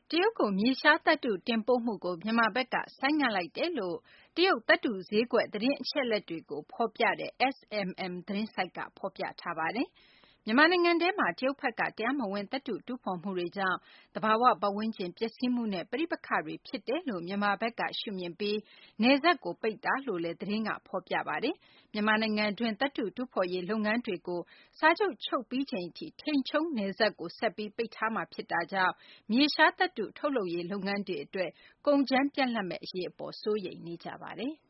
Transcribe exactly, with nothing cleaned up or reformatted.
တရုတ်ကို မြေရှားသတ္တု တင်ပို့မှုကို မြန်မာဘက်က ဆိုင်းငံ့လိုက်တယ်လို့ တရုတ် သတ္တုဈေးကွက် သတင်းအချက်အလက်တွေကို ဖော်ပြတဲ့ S M M သတင်းဆိုက်က ဖော်ပြထားပါတယ်။ မြန်မာနိုင်ငံထဲမှာ တရုတ်ဘက်က တရားမဝင် သတ္တု တူးဖော်မှုတွေကြောင့် သဘာဝပတ်ဝန်းကျင် ပျက်စီးမှုနဲ့ ပဋိပက္ခတွေ ဖြစ်တယ်လို့ မြန်မာဘက်က ရှုမြင်ပြီး နယ်စပ်ကို ပိတ်လိုက်တာလို့လည်း သတင်းက ဖော်ပြပါတယ်။ မြန်မာနိုင်ငံတွင်း သတ္တုတူးဖော်ရေး လုပ်ငန်းတွေကို စာချုပ်ချုပ်ပြီးချိန်ထိ ထိန်ချုံးနယ်စပ်ကို ဆက်ပြီး ပိတ်ထားမှာ ဖြစ်တာကြောင့် မြေရှားသတ္တု ထုတ်လုပ်ရေး လုပ်ငန်းတွေ အတွက် ကုန်ကြမ်း ပြတ်လပ်မယ့် အရေးအပေါ် စိုးရိမ်နေကြပါတယ်။